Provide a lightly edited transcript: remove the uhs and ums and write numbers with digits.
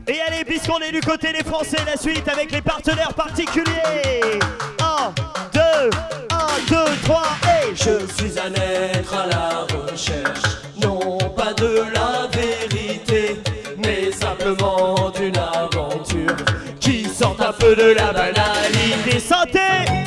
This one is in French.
Et allez, puisqu'on est du côté des Français, la suite avec les partenaires particuliers. 1, 2, 3 et je suis un être à la recherche, non pas de la vérité, mais simplement d'une aventure qui sort un peu de la banalité. Santé!